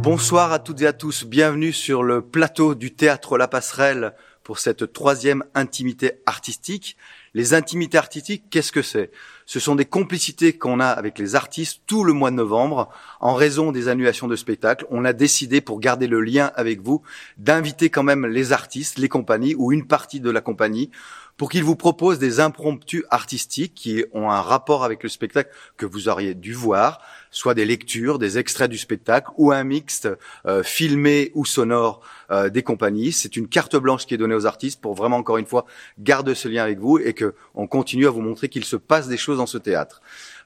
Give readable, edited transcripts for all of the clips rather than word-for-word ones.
Bonsoir à toutes et à tous, bienvenue sur le plateau du Théâtre La Passerelle pour cette 3e intimité artistique. Les intimités artistiques, qu'est-ce que c'est ? Ce sont des complicités qu'on a avec les artistes tout le mois de novembre. En raison des annulations de spectacles, on a décidé, pour garder le lien avec vous, d'inviter quand même les artistes, les compagnies ou une partie de la compagnie pour qu'ils vous proposent des impromptus artistiques qui ont un rapport avec le spectacle que vous auriez dû voir, soit des lectures, des extraits du spectacle ou un mixte filmé ou sonore des compagnies. C'est une carte blanche qui est donnée aux artistes pour vraiment, encore une fois, garder ce lien avec vous et que on continue à vous montrer qu'il se passe des choses dans ce théâtre.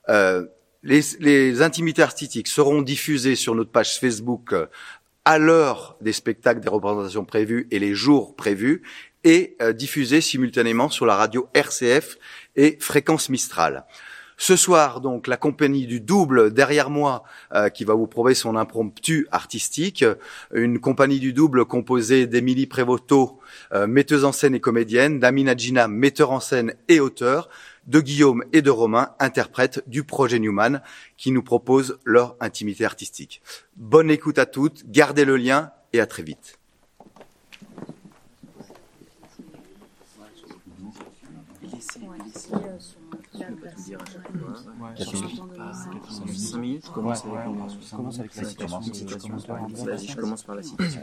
Les intimités artistiques seront diffusées sur notre page Facebook à l'heure des spectacles, des représentations prévues et les jours prévus, et diffusées simultanément sur la radio RCF et Fréquence Mistral. Ce soir, donc, la compagnie du Double derrière moi qui va vous prouver son impromptu artistique. Une compagnie du Double composée d'Émilie Prévoto, metteuse en scène et comédienne, d'Amina Gina, metteur en scène et auteur, de Guillaume et de Romain, interprètes du projet Newman, qui nous proposent leur intimité artistique. Bonne écoute à toutes, gardez le lien et à très vite. Je commence par la citation.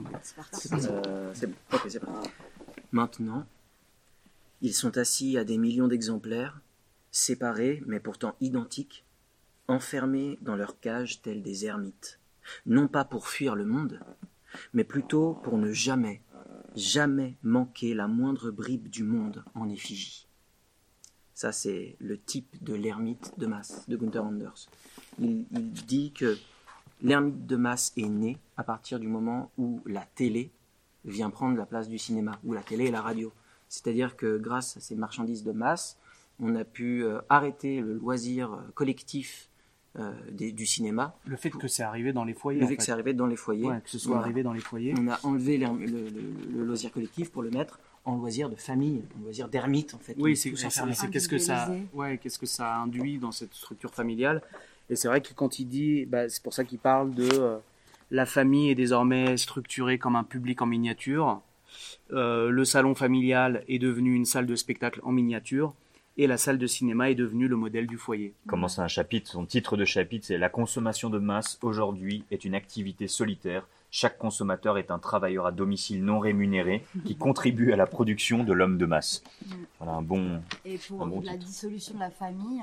C'est bon. Ok, c'est parti. Maintenant, ils sont assis à des millions d'exemplaires, séparés mais pourtant identiques, enfermés dans leur cage tels des ermites, non pas pour fuir le monde, mais plutôt pour ne jamais, jamais manquer la moindre bribe du monde en effigie. Ça, c'est le type de l'ermite de masse de Günther Anders. Il dit que l'ermite de masse est né à partir du moment où la télé vient prendre la place du cinéma, où la télé et la radio. C'est-à-dire que grâce à ces marchandises de masse, on a pu arrêter le loisir collectif du cinéma. Le fait que c'est arrivé dans les foyers. Le fait que c'est arrivé dans les foyers. Ouais, que ce soit arrivé dans les foyers. On a enlevé le loisir collectif pour le mettre en loisir de famille, en loisir d'ermite en fait. Oui, qu'est-ce que ça induit dans cette structure familiale. Et c'est vrai que quand il dit, c'est pour ça qu'il parle de la famille est désormais structurée comme un public en miniature. Le salon familial est devenu une salle de spectacle en miniature et la salle de cinéma est devenue le modèle du foyer. Commence un chapitre, son titre de chapitre, c'est « La consommation de masse aujourd'hui est une activité solitaire. Chaque consommateur est un travailleur à domicile non rémunéré qui contribue à la production de l'homme de masse. » Voilà un bon Et pour bon la titre. dissolution de la famille,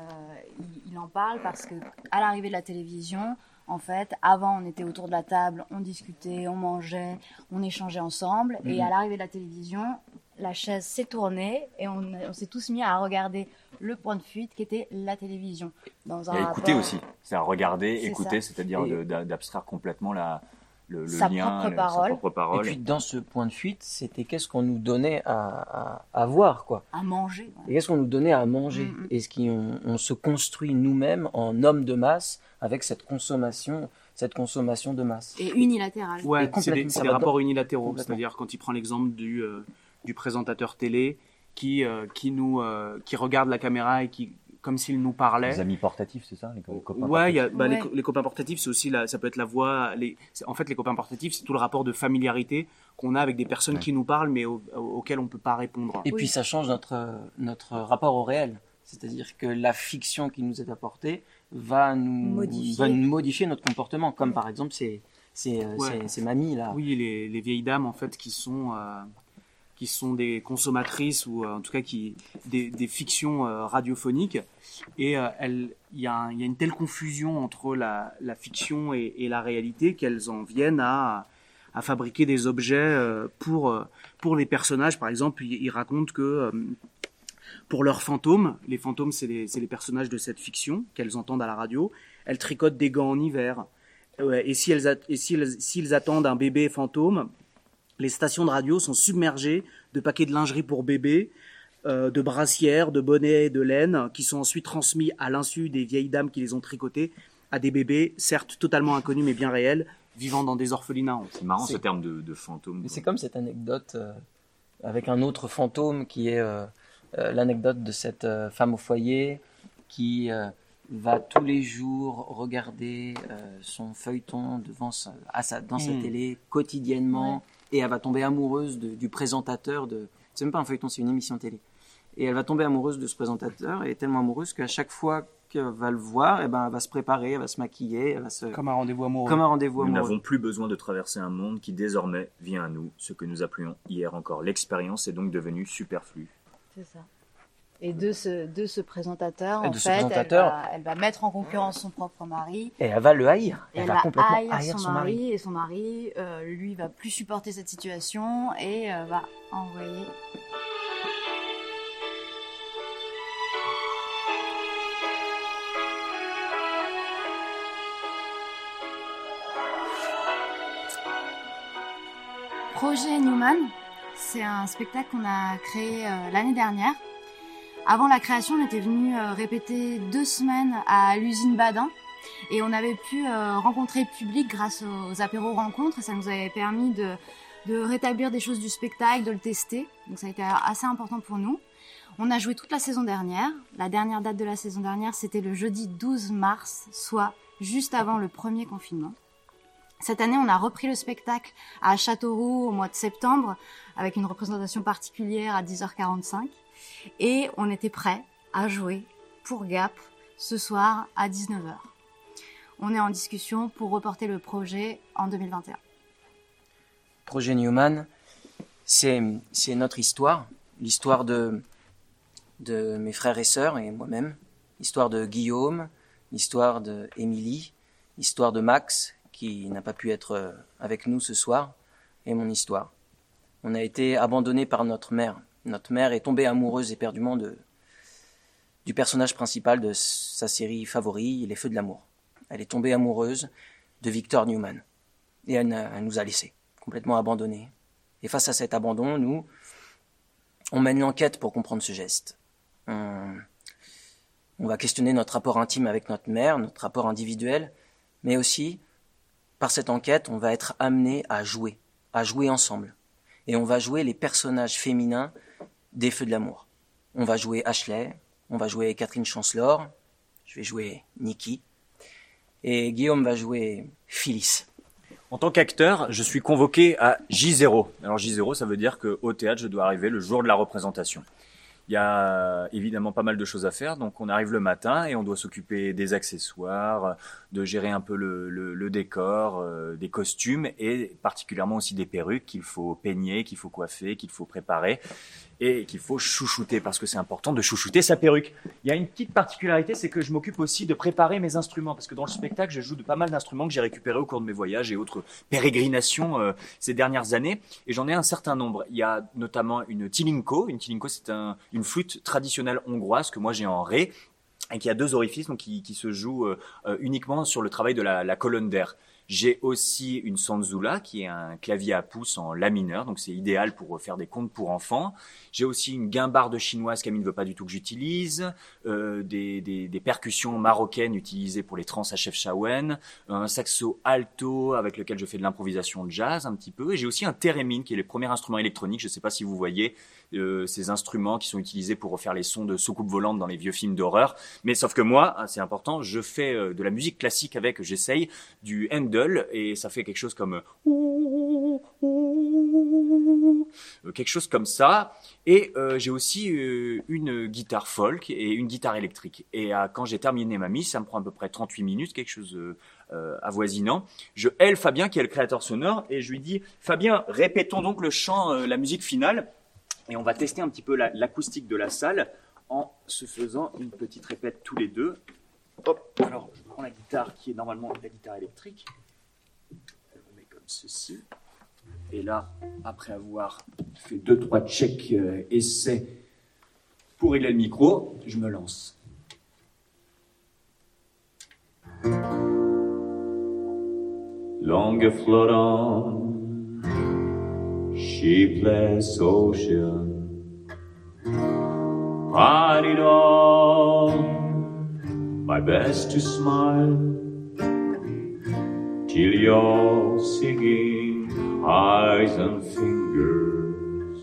il en parle parce que à l'arrivée de la télévision, en fait, avant on était autour de la table, on discutait, on mangeait, on échangeait ensemble, et à l'arrivée de la télévision, la chaise s'est tournée et on s'est tous mis à regarder le point de fuite qui était la télévision. Dans un Et à écouter rapport- aussi, c'est à regarder, C'est écouter, ça. c'est-à-dire d'abstraire complètement le Sa lien, propre parole. sa propre Et parole. puis dans ce point de fuite, c'était qu'est-ce qu'on nous donnait à voir, quoi. à manger. Et qu'est-ce qu'on nous donnait à manger. Est-ce qu'on se construit nous-mêmes en hommes de masse avec cette consommation de masse. Et unilatéral. Ouais, Et complètement, c'est ça des va rapports unilatéraux. complètement. C'est-à-dire quand il prend l'exemple du présentateur télé qui regarde la caméra et qui, comme s'il nous parlait. Les amis portatifs, c'est ça, les copains Ouais, portatifs. les copains portatifs, c'est aussi ça peut être la voix. En fait, les copains portatifs, c'est tout le rapport de familiarité qu'on a avec des personnes qui nous parlent, mais auxquelles on peut pas répondre. Et puis ça change notre rapport au réel. C'est-à-dire que la fiction qui nous est apportée va nous modifier notre comportement. Comme par exemple ces mamies là. Oui, les vieilles dames en fait qui sont des consommatrices ou en tout cas des fictions radiophoniques, et il y a une telle confusion entre la fiction et la réalité qu'elles en viennent à fabriquer des objets pour les personnages. Par exemple, ils racontent que pour leurs fantômes, les fantômes c'est les personnages de cette fiction qu'elles entendent à la radio, elles tricotent des gants en hiver, et s'ils attendent un bébé fantôme, les stations de radio sont submergées de paquets de lingerie pour bébé, de brassières, de bonnets, de laine, qui sont ensuite transmis à l'insu des vieilles dames qui les ont tricotés à des bébés, certes totalement inconnus mais bien réels, vivant dans des orphelinats. C'est marrant ce terme de fantôme. Mais c'est comme cette anecdote avec un autre fantôme qui est l'anecdote de cette femme au foyer qui va tous les jours regarder son feuilleton dans sa télé quotidiennement, et elle va tomber amoureuse du présentateur c'est même pas un feuilleton, c'est une émission télé. Et elle va tomber amoureuse de ce présentateur, et est tellement amoureuse qu'à chaque fois qu'elle va le voir, elle va se préparer, elle va se maquiller, Comme un rendez-vous amoureux. Nous n'avons plus besoin de traverser un monde qui désormais vient à nous. Ce que nous appelions hier encore l'expérience est donc devenu superflu. C'est ça. Et de ce présentateur, elle va mettre en concurrence son propre mari. Et elle va le haïr. Elle va complètement haïr son mari. Et son mari, lui, va plus supporter cette situation et va envoyer... Projet Newman, c'est un spectacle qu'on a créé l'année dernière. Avant la création, on était venu répéter 2 semaines à l'usine Badin et on avait pu rencontrer le public grâce aux apéros rencontres. Ça nous avait permis de rétablir des choses du spectacle, de le tester. Donc ça a été assez important pour nous. On a joué toute la saison dernière. La dernière date de la saison dernière, c'était le jeudi 12 mars, soit juste avant le premier confinement. Cette année, on a repris le spectacle à Châteauroux au mois de septembre avec une représentation particulière à 10h45 et on était prêts à jouer pour Gap ce soir à 19h. On est en discussion pour reporter le projet en 2021. Projet Newman, c'est notre histoire, l'histoire de mes frères et sœurs et moi-même, l'histoire de Guillaume, l'histoire de Émilie, l'histoire de Max, qui n'a pas pu être avec nous ce soir, et mon histoire. On a été abandonnés par notre mère. Notre mère est tombée amoureuse éperdument du personnage principal de sa série favorite, Les Feux de l'amour. Elle est tombée amoureuse de Victor Newman. Et elle nous a laissés, complètement abandonnés. Et face à cet abandon, nous, on mène l'enquête pour comprendre ce geste. On va questionner notre rapport intime avec notre mère, notre rapport individuel, mais aussi... Par cette enquête, on va être amené à jouer ensemble. Et on va jouer les personnages féminins des Feux de l'amour. On va jouer Ashley, on va jouer Catherine Chancellor, je vais jouer Nikki, et Guillaume va jouer Phyllis. En tant qu'acteur, je suis convoqué à J0. Alors J0, ça veut dire qu'au théâtre, je dois arriver le jour de la représentation. Il y a évidemment pas mal de choses à faire, donc on arrive le matin et on doit s'occuper des accessoires, de gérer un peu le décor, des costumes et particulièrement aussi des perruques qu'il faut peigner, qu'il faut coiffer, qu'il faut préparer et qu'il faut chouchouter parce que c'est important de chouchouter sa perruque. Il y a une petite particularité, c'est que je m'occupe aussi de préparer mes instruments parce que dans le spectacle, je joue de pas mal d'instruments que j'ai récupérés au cours de mes voyages et autres pérégrinations ces dernières années et j'en ai un certain nombre. Il y a notamment une tilinko. Une tilinko, c'est une flûte traditionnelle hongroise que moi j'ai en ré et qui a 2 orifices donc qui se joue uniquement sur le travail de la colonne d'air. J'ai aussi une sanzula qui est un clavier à pouce en la mineur, donc c'est idéal pour faire des contes pour enfants. J'ai aussi une guimbarde chinoise qu'Amy ne veut pas du tout que j'utilise, des percussions marocaines utilisées pour les trans à Chefchaouen, un saxo alto avec lequel je fais de l'improvisation de jazz un petit peu, et j'ai aussi un theremin qui est le premier instrument électronique, je ne sais pas si vous voyez ces instruments qui sont utilisés pour refaire les sons de soucoupe volante dans les vieux films d'horreur, mais sauf que moi, c'est important, je fais de la musique classique avec, j'essaye du handle, et ça fait quelque chose comme quelque chose comme ça, et j'ai aussi une guitare folk et une guitare électrique, et quand j'ai terminé ma mise, ça me prend à peu près 38 minutes, quelque chose avoisinant, je haile Fabien qui est le créateur sonore, et je lui dis Fabien, répétons donc le chant, la musique finale, et on va tester un petit peu l'acoustique de la salle en se faisant une petite répète tous les deux. Hop, alors je prends la guitare qui est normalement la guitare électrique. Elle remet comme ceci. Et là, après avoir fait 2-3 checks essais pour régler le micro, je me lance. Longer float on, shapeless ocean, find it all, my best to smile, till you're singing, eyes and fingers,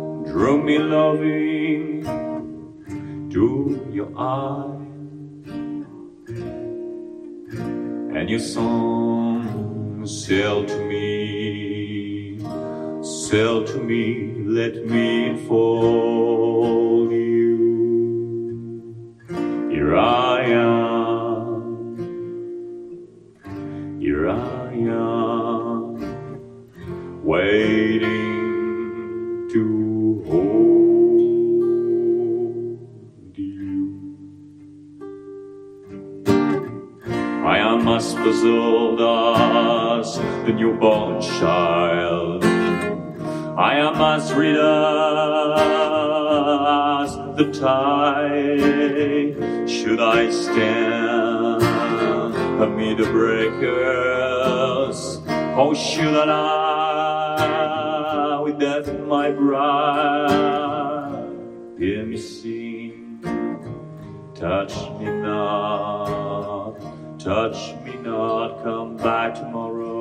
drew me loving to your eyes. and your song sail to me, let me enfold you. Here I am, waiting to hold you. I am as puzzled as the newborn child. I am as real as the tide. Should I stand amid the breakers, or should I lie with death in my bride? Hear me sing, touch me not, come back tomorrow.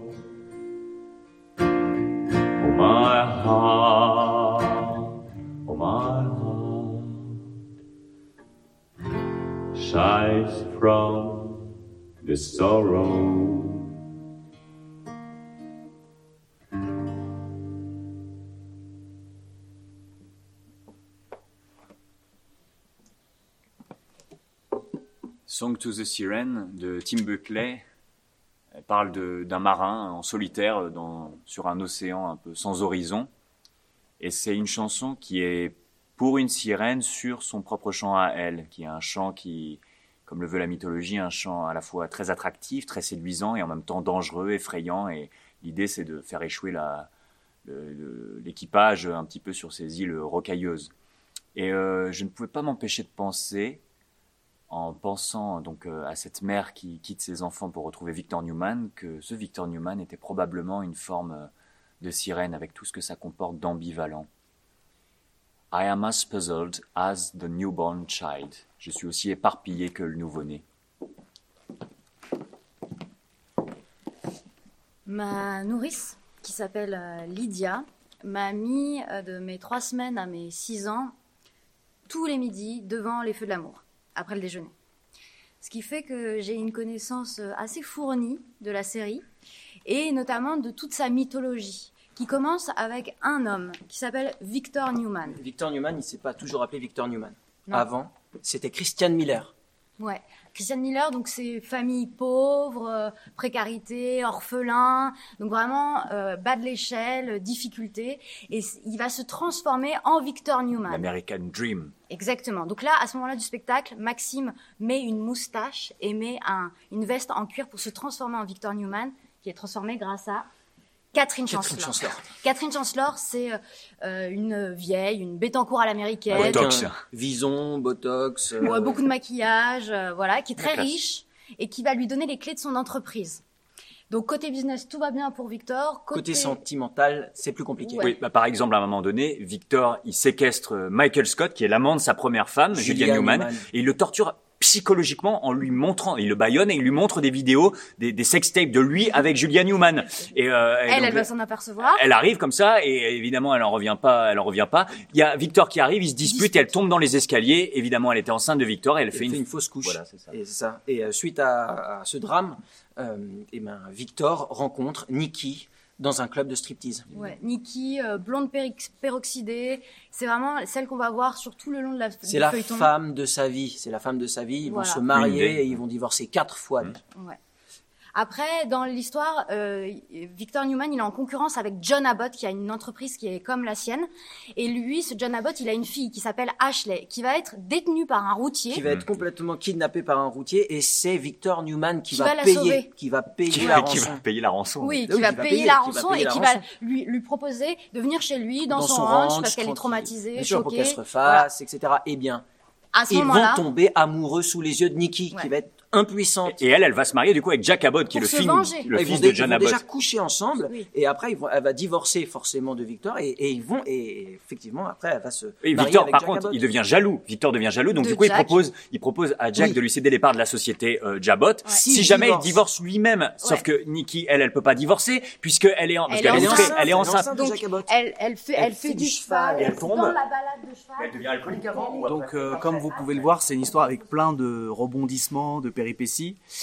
My heart sighs from the sorrow. Song to the Siren de Tim Buckley. Elle parle d'un marin en solitaire sur un océan un peu sans horizon. Et c'est une chanson qui est pour une sirène sur son propre chant à elle, qui est un chant qui, comme le veut la mythologie, un chant à la fois très attractif, très séduisant et en même temps dangereux, effrayant. Et l'idée, c'est de faire échouer l'équipage un petit peu sur ces îles rocailleuses. Et je ne pouvais pas m'empêcher de penser, en pensant donc à cette mère qui quitte ses enfants pour retrouver Victor Newman, que ce Victor Newman était probablement une forme de sirène avec tout ce que ça comporte d'ambivalent. I am as puzzled as the newborn child. Je suis aussi éparpillé que le nouveau-né. Ma nourrice, qui s'appelle Lydia, m'a mis de mes 3 semaines à mes 6 ans, tous les midis, devant les feux de l'amour, après le déjeuner. Ce qui fait que j'ai une connaissance assez fournie de la série, et notamment de toute sa mythologie, qui commence avec un homme qui s'appelle Victor Newman. Victor Newman, il ne s'est pas toujours appelé Victor Newman. Non. Avant, c'était Christian Miller. Ouais, Christian Miller, donc c'est famille pauvre, précarité, orphelin, donc vraiment bas de l'échelle, difficulté, et il va se transformer en Victor Newman. L'American Dream. Exactement. Donc là, à ce moment-là du spectacle, Maxime met une moustache et met une veste en cuir pour se transformer en Victor Newman, qui est transformé grâce à Catherine Chancellor. Catherine Chancellor, c'est une vieille, une Bettencourt à l'américaine. Botox. Vison, Botox. Beaucoup de maquillage, voilà, qui est très riche et qui va lui donner les clés de son entreprise. Donc côté business, tout va bien pour Victor. Côté sentimental, c'est plus compliqué. Ouais. Oui, par exemple, à un moment donné, Victor, il séquestre Michael Scott, qui est l'amant de sa première femme, Julia Newman, et il le torture psychologiquement en lui montrant, il le bâillonne et il lui montre des vidéos, des sextapes de lui avec Julia Newman. Et elle va s'en apercevoir. Elle arrive comme ça et évidemment elle en revient pas. Il y a Victor qui arrive, ils se disputent et elle tombe dans les escaliers. Évidemment, elle était enceinte de Victor et elle fait une fausse couche. Voilà, c'est ça. Et c'est ça. Et suite à ce drame, Victor rencontre Nikki dans un club de striptease. Ouais, Nikki, blonde peroxydée, c'est vraiment celle qu'on va voir sur tout le long de C'est la femme de sa vie. C'est la femme de sa vie. Ils vont se marier et ils vont divorcer 4 fois. Ouais. Après, dans l'histoire, Victor Newman, il est en concurrence avec John Abbott, qui a une entreprise qui est comme la sienne. Et lui, ce John Abbott, il a une fille qui s'appelle Ashley, qui va être détenue par un routier. Qui va être complètement kidnappée par un routier. Et c'est Victor Newman qui va la payer. sauver. Qui va payer la rançon. Qui va payer la rançon. Oui, qui va payer la rançon et qui va lui proposer de venir chez lui, dans son ranch, parce qu'elle est traumatisée, bien sûr, choquée. pour qu'elle se refasse, etc. Eh bien, à ce ils moment-là, vont tomber amoureux sous les yeux de Nikki, qui va être impuissante. Et elle va se marier du coup avec Jack Abbott, qui est le fils de John Abbott. Ils vont déjà coucher ensemble, et après elle va divorcer forcément de Victor, et effectivement après elle va se marier Victor, avec par Jack contre, Abbott. il devient jaloux. Victor devient jaloux, donc du coup il propose à Jack de lui céder les parts de la société Jabot. Si jamais il divorce lui-même, sauf que Nikki, elle peut pas divorcer puisque elle est enceinte. Donc elle fait du cheval, elle tombe dans la balade de cheval. Elle devient alcoolique avant. Donc, comme vous pouvez le voir, c'est une histoire avec plein de rebondissements, de péripéties.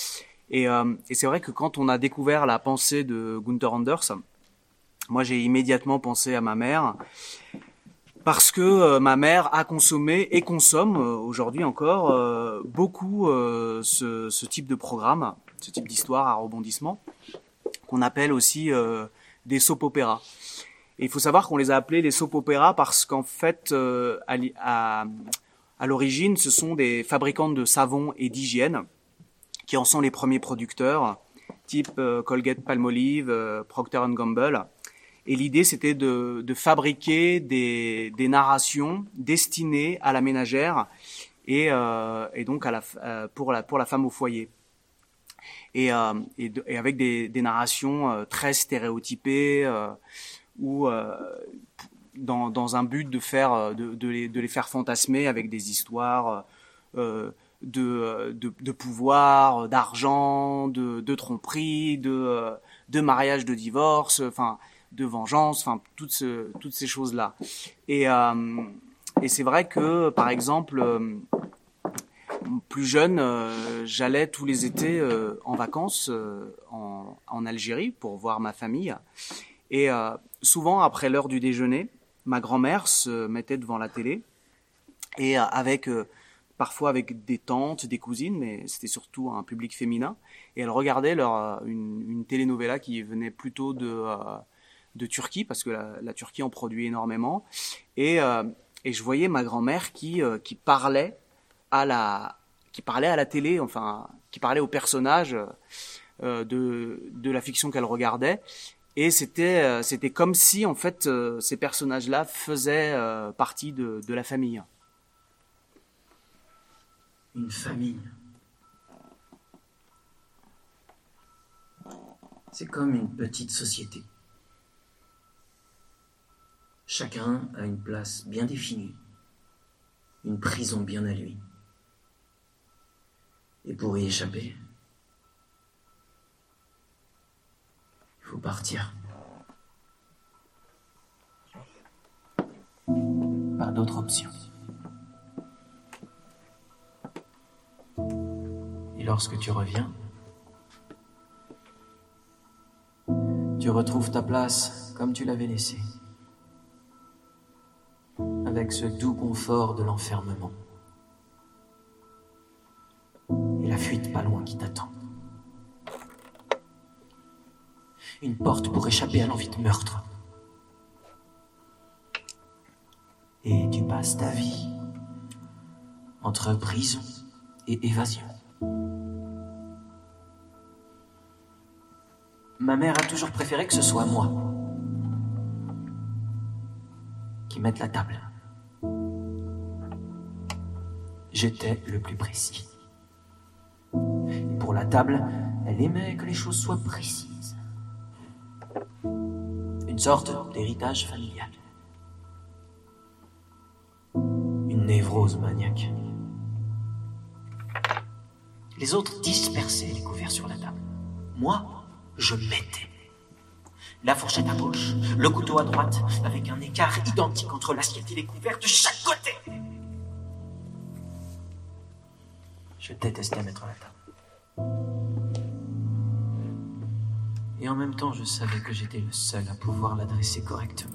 Et c'est vrai que quand on a découvert la pensée de Gunther Anders, moi j'ai immédiatement pensé à ma mère, parce que ma mère a consommé et consomme aujourd'hui encore beaucoup ce type de programme, ce type d'histoire à rebondissement, qu'on appelle aussi des soap-opéras. Et il faut savoir qu'on les a appelés les soap-opéras parce qu'en fait, à l'origine, ce sont des fabricants de savon et d'hygiène qui en sont les premiers producteurs, type Colgate-Palmolive, Procter & Gamble. Et l'idée, c'était de fabriquer des narrations destinées à la ménagère et donc pour la femme au foyer. Et avec des narrations très stéréotypées ou dans un but de les faire fantasmer avec des histoires de pouvoir, d'argent, de tromperie, de mariage, de divorce, enfin de vengeance, enfin toutes ces choses-là. Et c'est vrai que par exemple plus jeune, j'allais tous les étés en vacances en Algérie pour voir ma famille. Et souvent après l'heure du déjeuner, ma grand-mère se mettait devant la télé et parfois avec des tantes, des cousines, mais c'était surtout un public féminin. Et elle regardait une telenovela qui venait plutôt de Turquie, parce que la Turquie en produit énormément. Et je voyais ma grand-mère qui parlait à la télé, enfin, qui parlait aux personnages de la fiction qu'elle regardait. Et c'était comme si, en fait, ces personnages-là faisaient partie de la famille. Une famille. C'est comme une petite société. Chacun a une place bien définie, une prison bien à lui. Et pour y échapper, il faut partir. Pas d'autre option. Et lorsque tu reviens, tu retrouves ta place comme tu l'avais laissée, avec ce doux confort de l'enfermement et la fuite pas loin qui t'attend. Une porte pour échapper à l'envie de meurtre. Et tu passes ta vie entre prison et évasion. Ma mère a toujours préféré que ce soit moi qui mette la table. J'étais le plus précis. Et pour la table, elle aimait que les choses soient précises. Une sorte d'héritage familial. Une névrose maniaque. Les autres dispersaient les couverts sur la table. Moi, je mettais. La fourchette à gauche, le couteau à droite, avec un écart identique entre l'assiette et les couverts de chaque côté. Je détestais mettre la table. Et en même temps, je savais que j'étais le seul à pouvoir l'adresser correctement.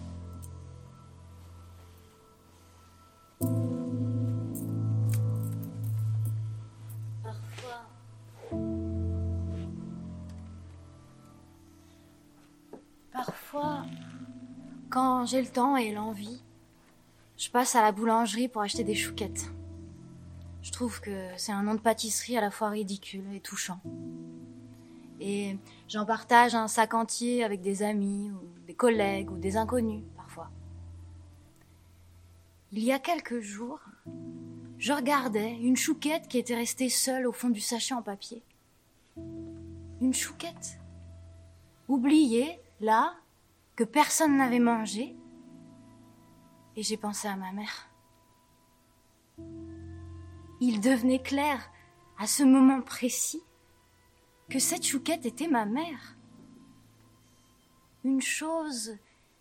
Parfois, quand j'ai le temps et l'envie, je passe à la boulangerie pour acheter des chouquettes. Je trouve que c'est un nom de pâtisserie à la fois ridicule et touchant. Et j'en partage un sac entier avec des amis, ou des collègues, ou des inconnus, parfois. Il y a quelques jours, je regardais une chouquette qui était restée seule au fond du sachet en papier. Une chouquette, oubliée, là, que personne n'avait mangée. Et j'ai pensé à ma mère. Il devenait clair, à ce moment précis, que cette chouquette était ma mère. Une chose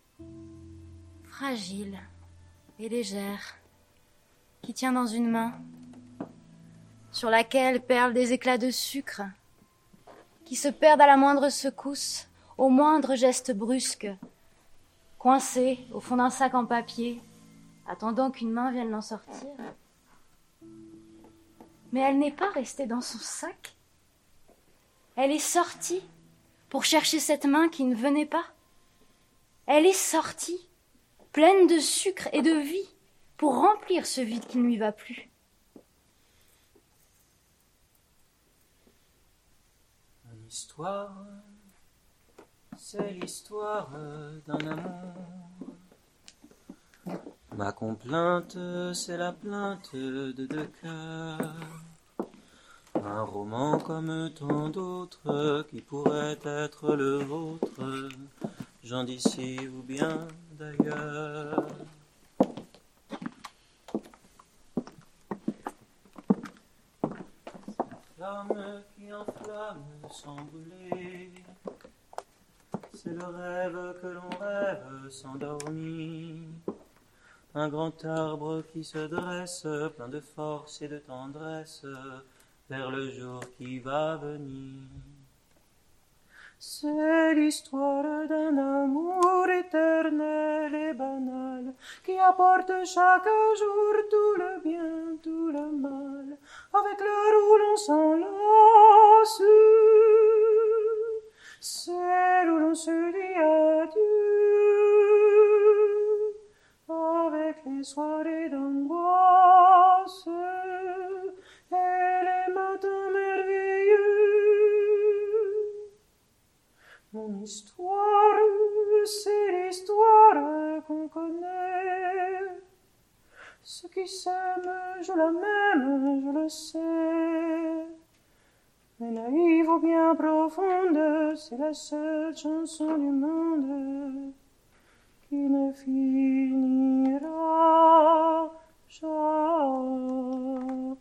fragile et légère, qui tient dans une main, sur laquelle perlent des éclats de sucre qui se perdent à la moindre secousse, au moindre geste brusque, coincés au fond d'un sac en papier, attendant qu'une main vienne l'en sortir. Mais elle n'est pas restée dans son sac. Elle est sortie pour chercher cette main qui ne venait pas. Elle est sortie, pleine de sucre et de vie, pour remplir ce vide qui ne lui va plus. Mon histoire, c'est l'histoire d'un amour. Ma complainte, c'est la plainte de deux cœurs. Un roman comme tant d'autres qui pourrait être le vôtre, gens d'ici ou bien d'ailleurs. Flamme qui enflamme sans brûler, c'est le rêve que l'on rêve sans dormir. Un grand arbre qui se dresse, plein de force et de tendresse, vers le jour qui va venir. C'est l'histoire d'un amour éternel et banal, qui apporte chaque jour tout le bien, tout le mal, avec le où l'on s'enlace, celle où l'on se dit adieu, avec les soirées d'angoisse et les matins merveilleux. Mon histoire, c'est l'histoire qu'on connaît. Ceux qui s'aiment, je la m'aime, je le sais. Mais naïve ou bien profonde, c'est la seule chanson du monde qui ne finira jamais.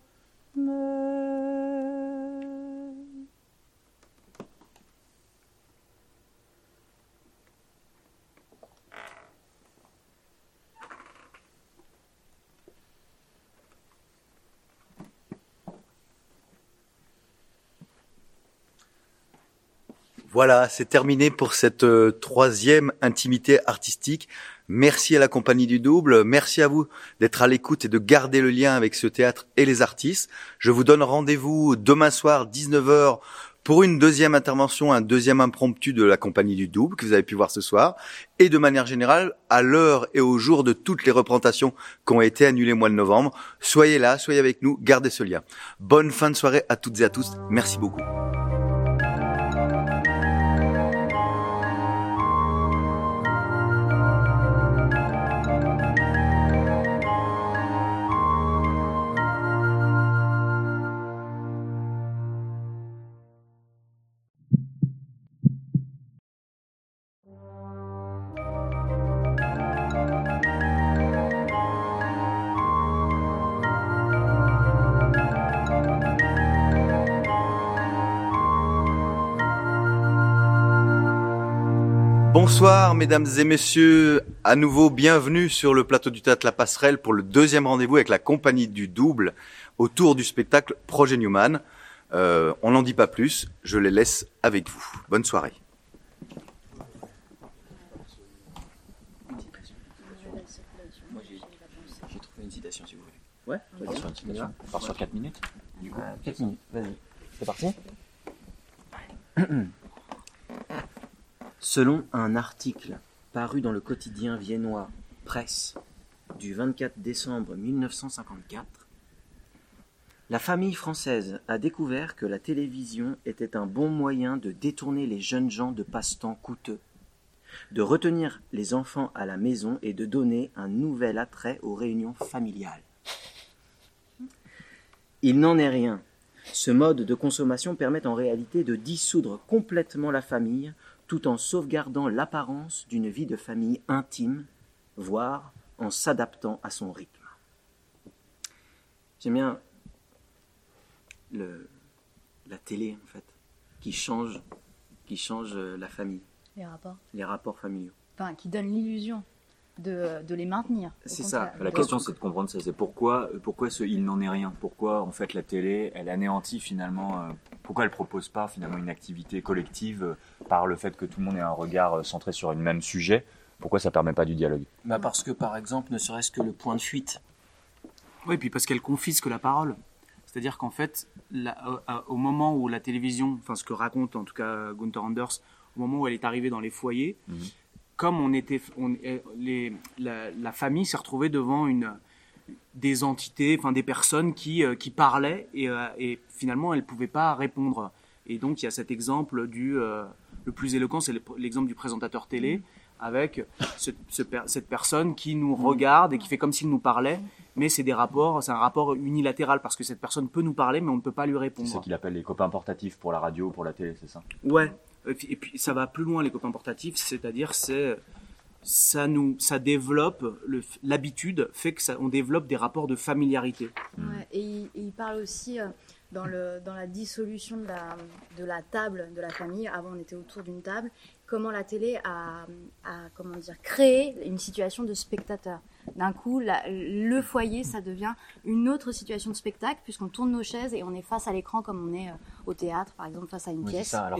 Voilà, c'est terminé pour cette troisième intimité artistique. Merci à la Compagnie du Double, merci à vous d'être à l'écoute et de garder le lien avec ce théâtre et les artistes. Je vous donne rendez-vous demain soir 19h pour une deuxième intervention, un deuxième impromptu de la Compagnie du Double que vous avez pu voir ce soir. Et de manière générale, à l'heure et au jour de toutes les représentations qui ont été annulées au mois de novembre. Soyez là, soyez avec nous, gardez ce lien. Bonne fin de soirée à toutes et à tous. Merci beaucoup. Bonsoir mesdames et messieurs, à nouveau bienvenue sur le plateau du Théâtre La Passerelle pour le deuxième rendez-vous avec la Compagnie du Double autour du spectacle Projet Newman. On n'en dit pas plus, je les laisse avec vous. Bonne soirée. Moi j'ai trouvé une citation si vous voulez. Ouais, On part sur 4 minutes. Du coup. 4 minutes, vas-y. C'est parti. Selon un article paru dans le quotidien viennois Presse du 24 décembre 1954, la famille française a découvert que la télévision était un bon moyen de détourner les jeunes gens de passe-temps coûteux, de retenir les enfants à la maison et de donner un nouvel attrait aux réunions familiales. Il n'en est rien. Ce mode de consommation permet en réalité de dissoudre complètement la famille tout en sauvegardant l'apparence d'une vie de famille intime, voire en s'adaptant à son rythme. J'aime bien la télé, en fait, qui change la famille, Les rapports. les rapports familiaux. Enfin, qui donne l'illusion de les maintenir. C'est ça. La question, c'est de comprendre ça. C'est pourquoi il n'en est rien. Pourquoi, en fait, la télé, elle anéantit finalement. Pourquoi elle propose pas finalement une activité collective par le fait que tout le monde ait un regard centré sur un même sujet. Pourquoi ça permet pas du dialogue? Parce que, par exemple, ne serait-ce que le point de fuite. Oui, puis parce qu'elle confisque la parole. C'est-à-dire qu'en fait, au moment où la télévision, enfin ce que raconte en tout cas Gunther Anders, au moment où elle est arrivée dans les foyers, comme la famille s'est retrouvée devant des entités, enfin des personnes qui parlaient et finalement elles ne pouvaient pas répondre. Et donc il y a cet exemple le plus éloquent, c'est l'exemple du présentateur télé, avec cette personne qui nous regarde et qui fait comme s'il nous parlait, mais c'est un rapport unilatéral parce que cette personne peut nous parler, mais on ne peut pas lui répondre. C'est ce qu'il appelle les copains portatifs pour la radio ou pour la télé, c'est ça? Ouais. Et puis ça va plus loin les copains portatifs, c'est-à-dire ça développe l'habitude, fait que on développe des rapports de familiarité. Ouais, et il parle aussi dans la dissolution de la table de la famille. Avant, on était autour d'une table. Comment la télé a créé une situation de spectateur. D'un coup, le foyer, ça devient une autre situation de spectacle puisqu'on tourne nos chaises et on est face à l'écran comme on est au théâtre, par exemple, face à une pièce. C'est ça, alors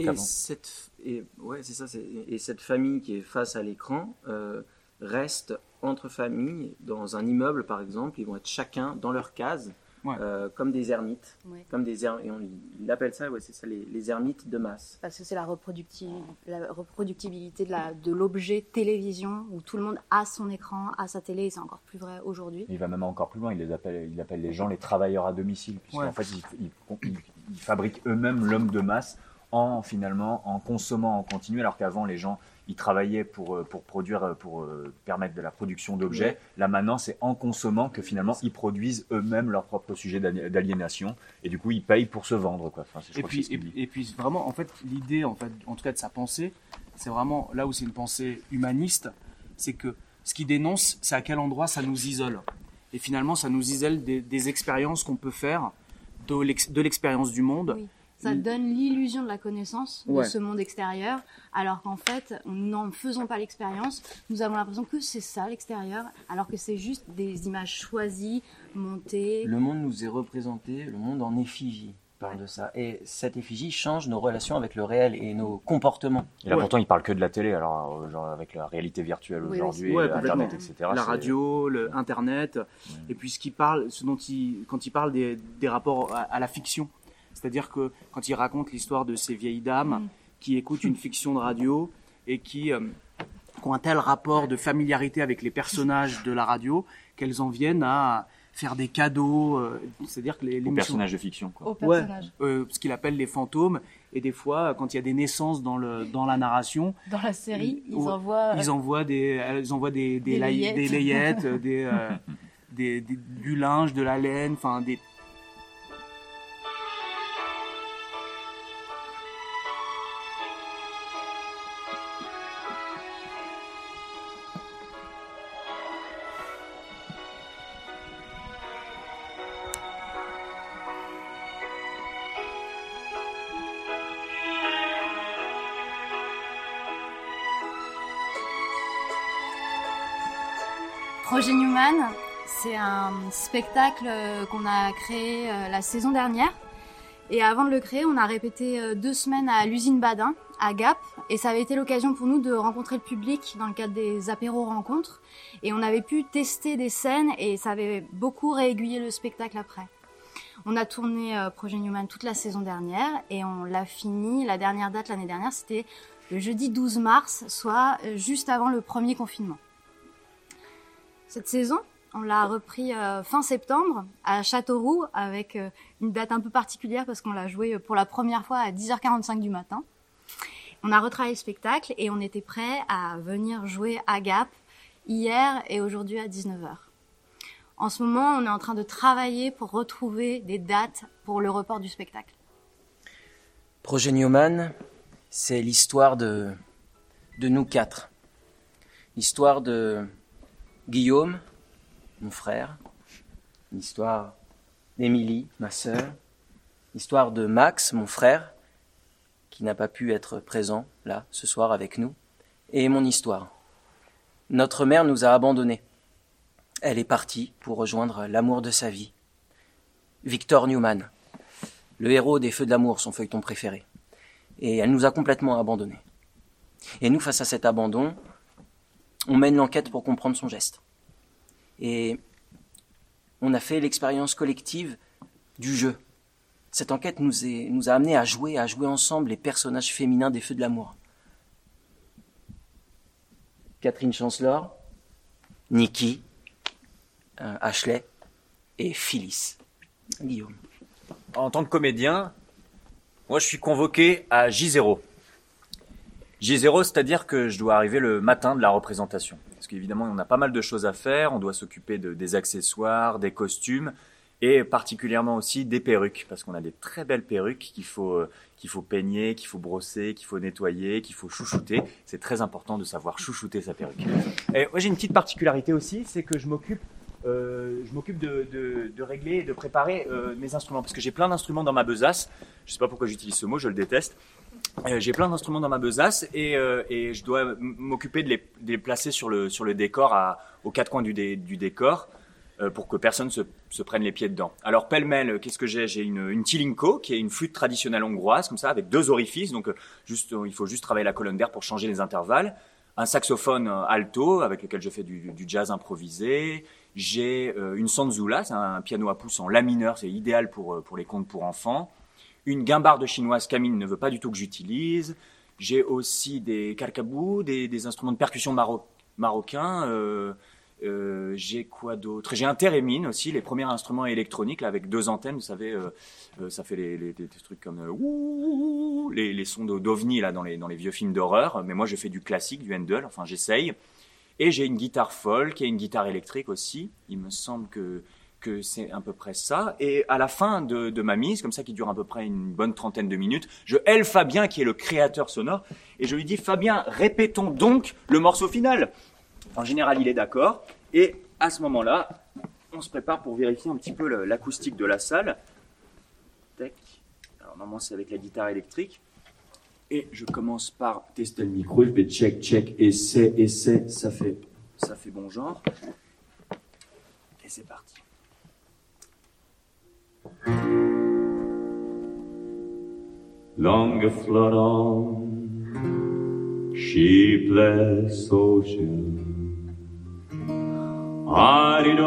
et cette famille qui est face à l'écran reste entre familles dans un immeuble, par exemple. Ils vont être chacun dans leur case. Ouais. Comme des ermites, Ouais. et il appelle ça, c'est ça, les ermites de masse. Parce que c'est la reproductibilité de l'objet télévision où tout le monde a son écran, a sa télé, et c'est encore plus vrai aujourd'hui. Il va même encore plus loin, il appelle les gens les travailleurs à domicile, puisqu'en fait ils fabriquent eux-mêmes l'homme de masse en consommant en continu, alors qu'avant les gens ils travaillaient pour produire, pour permettre de la production d'objets. Là maintenant, c'est en consommant que finalement ils produisent eux-mêmes leur propre sujet d'aliénation et du coup ils payent pour se vendre, quoi. Enfin, et puis vraiment, en fait, l'idée, en tout cas de sa pensée, c'est vraiment là où c'est une pensée humaniste, c'est que ce qu'il dénonce, c'est à quel endroit ça nous isole. Et finalement, ça nous isole des expériences qu'on peut faire, de l'expérience du monde. Oui. Ça donne l'illusion de la connaissance de ce monde extérieur, alors qu'en fait, nous n'en faisons pas l'expérience. Nous avons l'impression que c'est ça l'extérieur, alors que c'est juste des images choisies, montées. Le monde nous est représenté, le monde en effigie, parle de ça. Et cette effigie change nos relations avec le réel et nos comportements. Et là pourtant, il parle que de la télé, alors genre avec la réalité virtuelle aujourd'hui, Internet, etc. La radio, Internet, et puis quand il parle des rapports à la fiction. C'est-à-dire que quand il raconte l'histoire de ces vieilles dames qui écoutent une fiction de radio et qui ont un tel rapport de familiarité avec les personnages de la radio qu'elles en viennent à faire des cadeaux. C'est-à-dire que les personnages de fiction, quoi. Aux personnages. Ce qu'il appelle les fantômes. Et des fois, quand il y a des naissances dans la narration, dans la série, elles envoient des layettes, du linge, de la laine, enfin des. Projet Newman, c'est un spectacle qu'on a créé la saison dernière. Et avant de le créer, on a répété 2 semaines à l'usine Badin, à Gap. Et ça avait été l'occasion pour nous de rencontrer le public dans le cadre des apéros-rencontres. Et on avait pu tester des scènes et ça avait beaucoup réaiguillé le spectacle après. On a tourné Projet Newman toute la saison dernière et on l'a fini. La dernière date l'année dernière, c'était le jeudi 12 mars, soit juste avant le premier confinement. Cette saison, on l'a repris fin septembre à Châteauroux avec une date un peu particulière parce qu'on l'a joué pour la première fois à 10h45 du matin. On a retravaillé le spectacle et on était prêt à venir jouer à Gap hier et aujourd'hui à 19h. En ce moment, on est en train de travailler pour retrouver des dates pour le report du spectacle. Projet Newman, c'est l'histoire de nous 4. L'histoire de Guillaume, mon frère, l'histoire d'Émilie, ma sœur, l'histoire de Max, mon frère, qui n'a pas pu être présent là ce soir avec nous, et mon histoire. Notre mère nous a abandonnés. Elle est partie pour rejoindre l'amour de sa vie. Victor Newman, le héros des Feux de l'amour, son feuilleton préféré. Et elle nous a complètement abandonnés. Et nous, face à cet abandon, on mène l'enquête pour comprendre son geste. Et on a fait l'expérience collective du jeu. Cette enquête nous a amenés à jouer ensemble les personnages féminins des Feux de l'amour. Catherine Chancellor, Nikki, Ashley et Phyllis. Guillaume. En tant que comédien, moi je suis convoqué à J0. J0, c'est-à-dire que je dois arriver le matin de la représentation. Parce qu'évidemment, on a pas mal de choses à faire. On doit s'occuper des accessoires, des costumes et particulièrement aussi des perruques. Parce qu'on a des très belles perruques qu'il faut peigner, qu'il faut brosser, qu'il faut nettoyer, qu'il faut chouchouter. C'est très important de savoir chouchouter sa perruque. Et moi, j'ai une petite particularité aussi, c'est que je m'occupe de régler et de préparer mes instruments. Parce que j'ai plein d'instruments dans ma besace. Je sais pas pourquoi j'utilise ce mot, je le déteste. J'ai plein d'instruments dans ma besace et je dois m'occuper de les placer sur le décor, aux quatre coins du décor, pour que personne se prenne les pieds dedans. Alors pêle-mêle, qu'est-ce que j'ai ? J'ai une tilinko, qui est une flûte traditionnelle hongroise, comme ça, avec 2 orifices, donc il faut juste travailler la colonne d'air pour changer les intervalles. Un saxophone alto, avec lequel je fais du jazz improvisé. J'ai une sanzula, c'est un piano à pouce en la mineur, c'est idéal pour les contes pour enfants. Une guimbarde chinoise qu'Amine ne veut pas du tout que j'utilise. J'ai aussi des carcabous, des instruments de percussion marocains. J'ai quoi d'autre ? J'ai un thérémine aussi, les premiers instruments électroniques là, avec 2 antennes, vous savez, ça fait des trucs comme les sons d'ovni là dans les vieux films d'horreur. Mais moi, je fais du classique, du Handel. Enfin, j'essaye. Et j'ai une guitare folk et une guitare électrique aussi. Il me semble que c'est à peu près ça. Et à la fin de ma mise, comme ça qui dure à peu près une bonne 30aine de minutes, je haile Fabien qui est le créateur sonore et je lui dis « Fabien, répétons donc le morceau final ». En général, il est d'accord. Et à ce moment-là, on se prépare pour vérifier un petit peu l'acoustique de la salle. Tac. Alors normalement, c'est avec la guitare électrique. Et je commence par tester le micro. Je vais check, essai, ça fait bon genre. Et c'est parti. Long float on, sheepless ocean. I did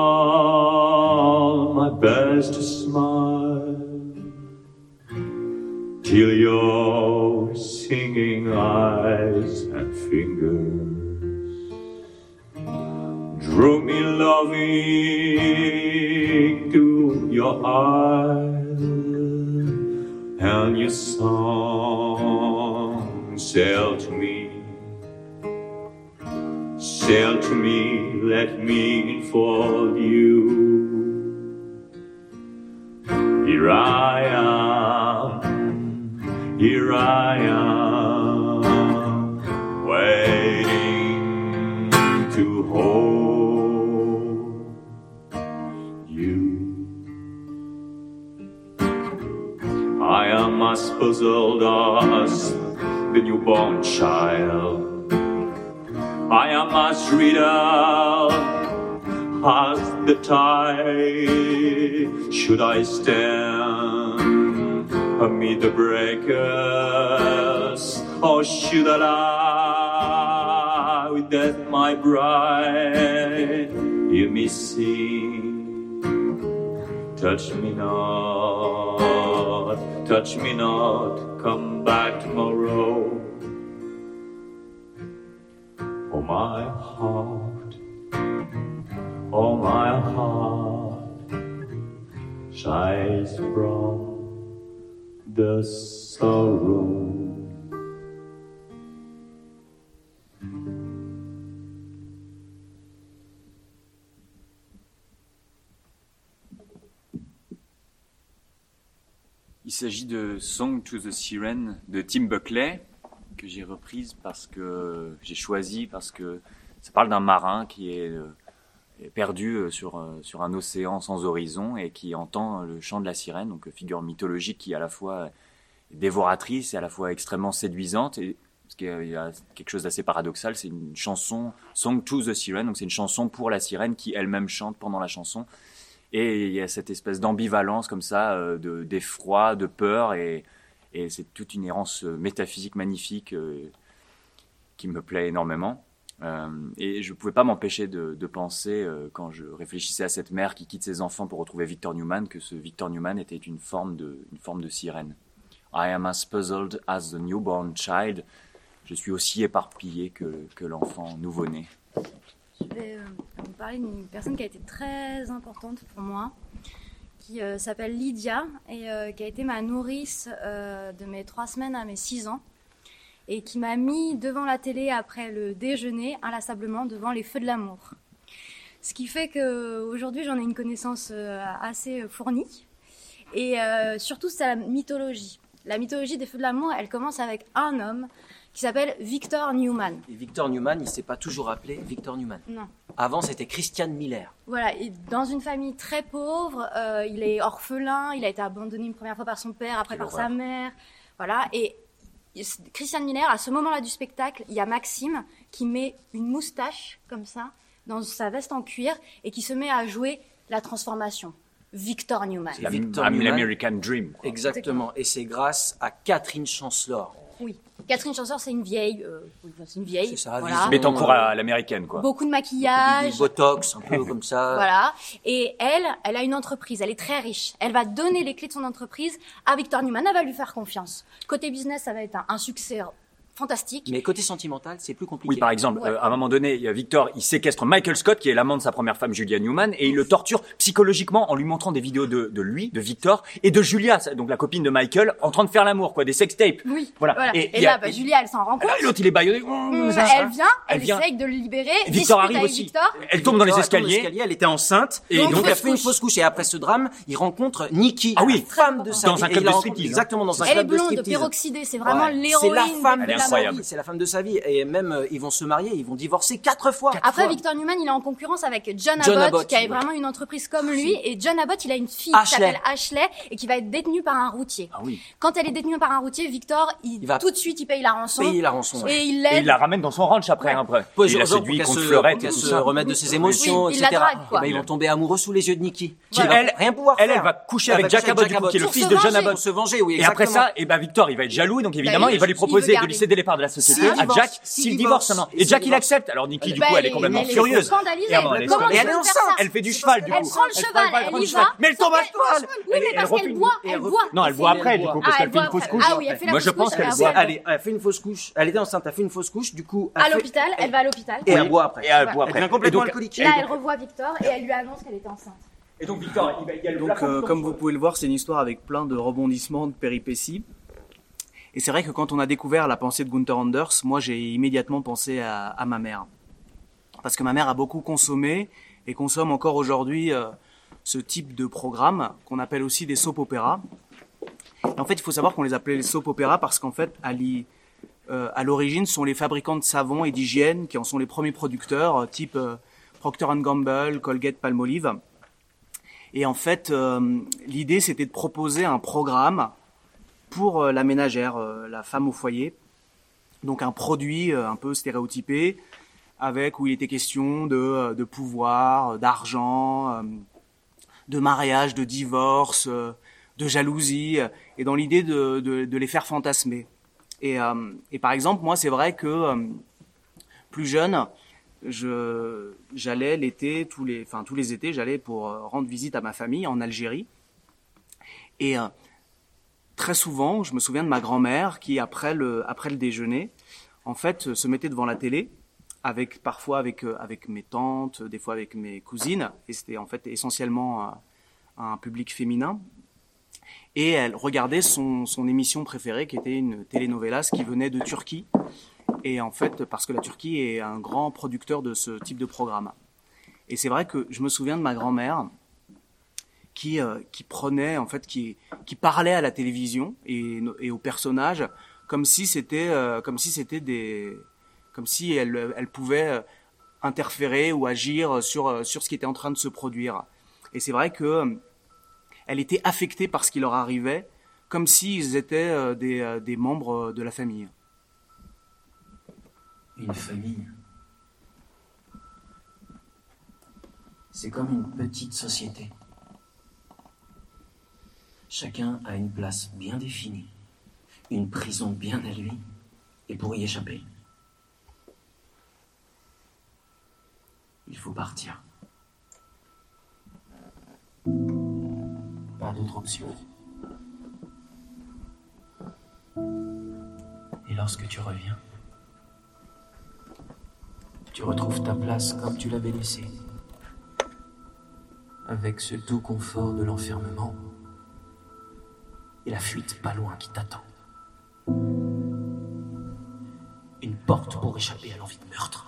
all my best to smile till your singing eyes and fingers drew me loving to your eyes, and your song sail to me, let me enfold you. Here I am, waiting to hold you. I am as puzzled as the newborn child. I am as riddled as the tide. Should I stand amid the breakers, or should I lie with death my bride? Hear me sing, touch me not, come back tomorrow. Oh my heart shines from the sorrow. Il s'agit de Song to the Siren de Tim Buckley, que j'ai reprise parce que ça parle d'un marin qui est perdu sur un océan sans horizon et qui entend le chant de la sirène, donc figure mythologique qui à la fois est dévoratrice et à la fois extrêmement séduisante. Et Parce qu'il y a quelque chose d'assez paradoxal, c'est une chanson, Song to the Siren, donc c'est une chanson pour la sirène qui elle-même chante pendant la chanson. Et il y a cette espèce d'ambivalence comme ça, d'effroi, de peur, et c'est toute une errance métaphysique magnifique qui me plaît énormément. Et je ne pouvais pas m'empêcher de penser, quand je réfléchissais à cette mère qui quitte ses enfants pour retrouver Victor Newman, que ce Victor Newman était une forme de sirène. I am as puzzled as the newborn child. Je suis aussi éparpillé que l'enfant nouveau-né. Je vais vous parler d'une personne qui a été très importante pour moi, qui s'appelle Lydia et qui a été ma nourrice de mes 3 semaines à mes 6 ans et qui m'a mis devant la télé après le déjeuner, inlassablement devant les Feux de l'amour. Ce qui fait qu'aujourd'hui j'en ai une connaissance assez fournie et surtout c'est la mythologie. La mythologie des Feux de l'amour, elle commence avec un homme qui s'appelle Victor Newman. Et Victor Newman, il ne s'est pas toujours appelé Victor Newman. Non. Avant, c'était Christian Miller. Voilà, et dans une famille très pauvre, il est orphelin, il a été abandonné une première fois par son père, après par sa mère. Voilà, et Christian Miller, à ce moment-là du spectacle, il y a Maxime qui met une moustache comme ça dans sa veste en cuir et qui se met à jouer la transformation. Victor Newman. C'est Victor Newman. L'American Dream. Exactement. Et c'est grâce à Catherine Chancellor. Oui. Catherine Chancellor, c'est une vieille. C'est ça, voilà. Mais en cours à l'américaine, quoi. Beaucoup de maquillage. Du botox, un peu comme ça. Voilà. Et elle a une entreprise. Elle est très riche. Elle va donner les clés de son entreprise à Victor Newman. Elle va lui faire confiance. Côté business, ça va être un succès fantastique. Mais côté sentimental, c'est plus compliqué. Oui, par exemple, Ouais. à un moment donné, Victor, il séquestre Michael Scott, qui est l'amant de sa première femme, Julia Newman, et il le torture psychologiquement en lui montrant des vidéos de lui, de Victor, et de Julia, donc la copine de Michael, en train de faire l'amour, quoi, des sextapes. Oui. Voilà. Et là, Julia, elle s'en rend compte. L'autre, il est baïonné. Elle vient, essaye de le libérer. Victor arrive avec aussi. Victor. Elle tombe dans les Victor, elle tombe escaliers. elle était enceinte, Et et donc fausse elle fait une couche. fausse couche. Et après ce drame, il rencontre Nikki, Ah oui. la femme de sa Dans vie. un Et club il la de rencontre striptease, exactement dans un Elle est club de blonde, striptease. peroxydée. C'est vraiment Ouais. l'héroïne. C'est la femme de de la sa incroyable. vie. C'est la femme de sa vie. Et même, ils vont se marier, ils vont divorcer 4 fois. Après, Victor Newman, il est en concurrence avec John John Abbott, Abbott, qui a oui. vraiment une entreprise comme lui. Et John Abbott, il a une fille Ashley. qui s'appelle Ashley et qui va être détenue par un routier. Ah oui. Quand elle est détenue par un routier, Victor, il va tout de suite, il paye la rançon. payer la rançon, ouais. Et il Et l'aide. il la ramène dans son ranch après. Pour Il la pour séduit qu'elle contre se- Fleurette pour et qu'elle tout se ça. remette de ses émotions, Oui, il la etc. drague, quoi. Et ben, ils vont tomber amoureux sous les yeux de Nikki. Qui Voilà. va rien pouvoir faire. Elle va coucher Elle avec va Jack coucher Abbott, avec du coup, qui est le Pour fils se de John venger. Abbott. Pour se venger, oui, Et après exactement. ça, Victor, il va être jaloux, donc évidemment, oui, il va lui il veut proposer de garder. lui céder les parts de la société S'il à divorce, Jack s'il s'il divorce, divorce. et Et Jack, s'il il accepte. Alors Nikki, du Bah, coup, elle est complètement elle est furieuse. scandalisée. Et avant, elle est Comment scandalisée. tu peux Elle est faire ça enceinte. Elle fait du cheval, du coup. Elle prend le cheval, elle y va. Mais elle tombe à cheval. Oui, mais parce qu'elle boit, elle boit. Non, elle boit après, du coup, parce Ah, qu'elle elle fait une boit fausse après. couche. Ah oui, elle fait la Moi, fausse je pense couche, qu'elle après, boit. Elle fait une fausse couche. Elle était enceinte, elle fait une fausse couche. Du coup, À l'hôpital, elle va à l'hôpital. Et elle boit après. Et elle boit Elle après. devient complètement Et donc- alcoolique. Là, elle revoit Victor et elle lui annonce qu'elle était enceinte. Et donc, Victor, il y a le Donc, comme vous pouvez le voir, c'est une histoire avec plein de rebondissements, de péripéties. Et c'est vrai que quand on a découvert la pensée de Gunther Anders, moi j'ai immédiatement pensé à ma mère. Parce que ma mère a beaucoup consommé et consomme encore aujourd'hui ce type de programme qu'on appelle aussi des soap opéras. Et en fait, il faut savoir qu'on les appelait les soap opéras parce qu'en fait, à l'origine, ce sont les fabricants de savon et d'hygiène qui en sont les premiers producteurs, type Procter & Gamble, Colgate, Palmolive. Et en fait, l'idée, c'était de proposer un programme pour la ménagère, la femme au foyer. Donc un produit un peu stéréotypé, où il était question de pouvoir, d'argent, de mariage, de divorce, de jalousie, et dans l'idée de les faire fantasmer. Et par exemple, moi, c'est vrai que plus jeune, j'allais l'été, tous les étés, j'allais pour rendre visite à ma famille en Algérie. Et très souvent, je me souviens de ma grand-mère qui, après le déjeuner, en fait, se mettait devant la télé, parfois avec mes tantes, des fois avec mes cousines, et c'était en fait essentiellement un public féminin. Et elle regardait son émission préférée, qui était une telenovelas qui venait de Turquie. Et en fait, parce que la Turquie est un grand producteur de ce type de programme. Et c'est vrai que je me souviens de ma grand-mère qui parlait à la télévision et aux personnages comme si elle pouvait interférer ou agir sur ce qui était en train de se produire. Et c'est vrai que elle était affectée par ce qui leur arrivait, comme s'ils étaient des membres de la famille. Une famille, c'est comme une petite société. Chacun a une place bien définie, une prison bien à lui, et pour y échapper, il faut partir. Pas d'autre option. Et lorsque tu reviens, tu retrouves ta place comme tu l'avais laissée, avec ce doux confort de l'enfermement et la fuite pas loin qui t'attend. Une porte pour échapper à l'envie de meurtre.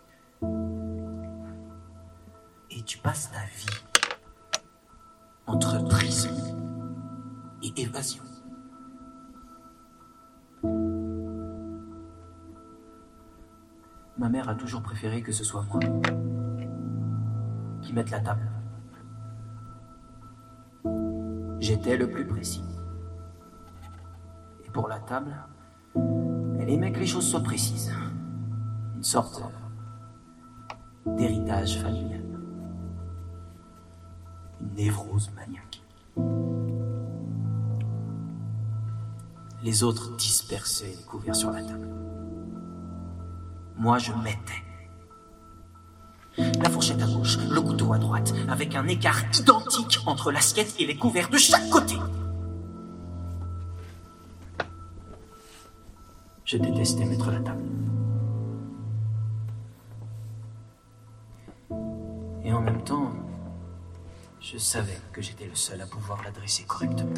Et tu passes ta vie entre prison et évasion. Ma mère a toujours préféré que ce soit moi qui mette la table. J'étais le plus précis. Et pour la table, elle aimait que les choses soient précises. Une sorte d'héritage familial. Une névrose maniaque. Les autres dispersaient les couverts sur la table. Moi, je mettais. La fourchette à gauche, le couteau à droite, avec un écart identique entre l'assiette et les couverts de chaque côté. Je détestais mettre la table. Et en même temps, je savais que j'étais le seul à pouvoir la dresser correctement.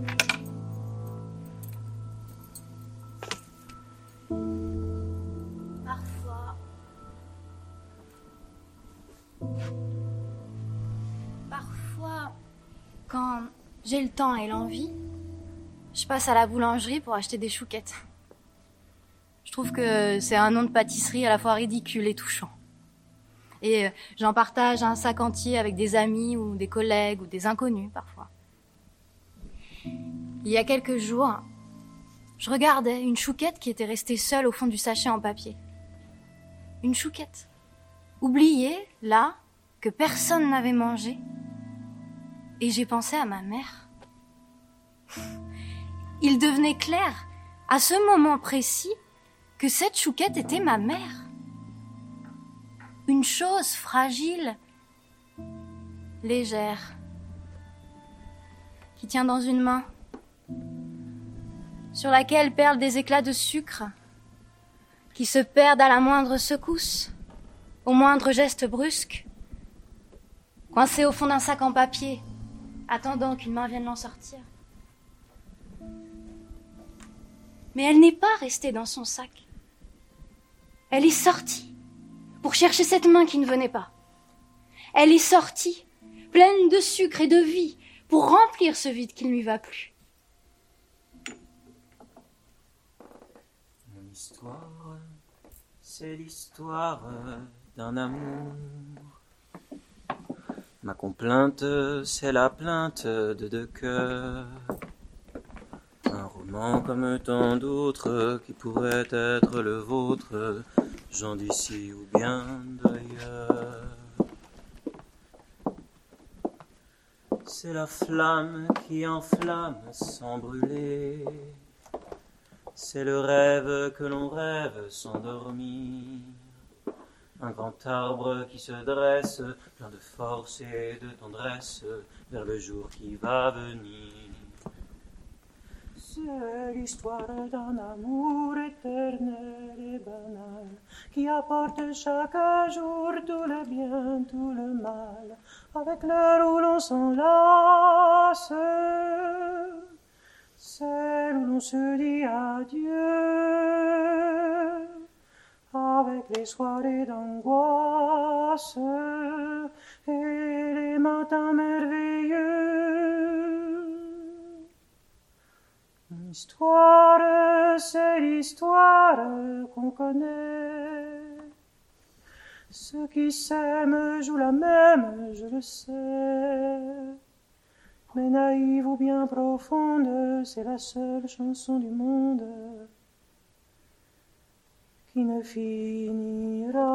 Parfois, quand j'ai le temps et l'envie, je passe à la boulangerie pour acheter des chouquettes. Je trouve que c'est un nom de pâtisserie à la fois ridicule et touchant. Et j'en partage un sac entier avec des amis ou des collègues ou des inconnus parfois. Il y a quelques jours, je regardais une chouquette qui était restée seule au fond du sachet en papier. Une chouquette. Oubliée, là, que personne n'avait mangé. Et j'ai pensé à ma mère. Il devenait clair, à ce moment précis, que cette chouquette était ma mère. Une chose fragile, légère, qui tient dans une main, sur laquelle perlent des éclats de sucre, qui se perdent à la moindre secousse, au moindre geste brusque, coincée au fond d'un sac en papier, attendant qu'une main vienne l'en sortir. Mais elle n'est pas restée dans son sac. Elle est sortie pour chercher cette main qui ne venait pas. Elle est sortie, pleine de sucre et de vie, pour remplir ce vide qui ne lui va plus. Mon histoire, c'est l'histoire d'un amour. Ma complainte, c'est la plainte de deux cœurs. Un roman comme tant d'autres qui pourrait être le vôtre, gens d'ici ou bien d'ailleurs. C'est la flamme qui enflamme sans brûler. C'est le rêve que l'on rêve sans dormir. Un grand arbre qui se dresse, plein de force et de tendresse, vers le jour qui va venir. C'est l'histoire d'un amour éternel et banal, qui apporte chaque jour tout le bien, tout le mal, avec l'heure où l'on s'enlace, celle où l'on se dit adieu, avec les soirées d'angoisse et les matins merveilleux. L'histoire, c'est l'histoire qu'on connaît. Ceux qui s'aiment jouent la même, je le sais. Mais naïve ou bien profonde, c'est la seule chanson du monde qui ne finira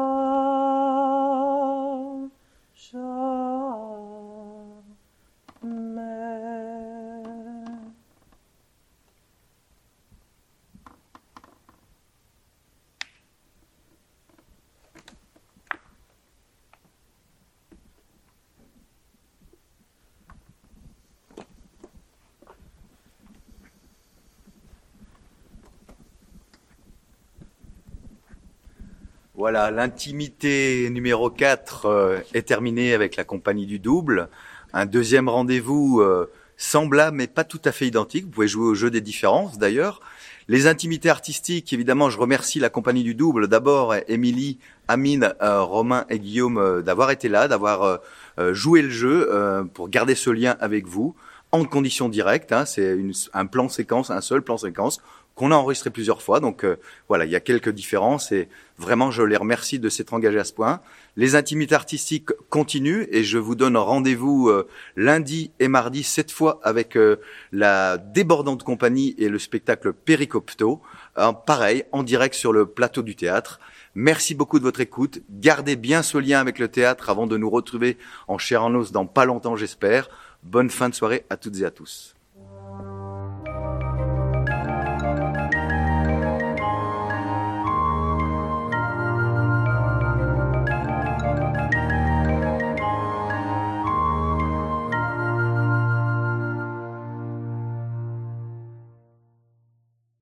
jamais. Voilà, l'intimité numéro 4 est terminée avec la compagnie du double. Un deuxième rendez-vous semblable mais pas tout à fait identique. Vous pouvez jouer au jeu des différences d'ailleurs. Les intimités artistiques, évidemment, je remercie la compagnie du double. D'abord, Émilie, Amine, Romain et Guillaume d'avoir été là, d'avoir joué le jeu pour garder ce lien avec vous en conditions directes. Hein, c'est un plan séquence, un seul plan séquence qu'on a enregistré plusieurs fois. Donc voilà, il y a quelques différences et vraiment, je les remercie de s'être engagés à ce point. Les intimités artistiques continuent et je vous donne rendez-vous lundi et mardi, cette fois avec la débordante compagnie et le spectacle Péricopto, pareil, en direct sur le plateau du théâtre. Merci beaucoup de votre écoute. Gardez bien ce lien avec le théâtre avant de nous retrouver en chair en os dans pas longtemps, j'espère. Bonne fin de soirée à toutes et à tous.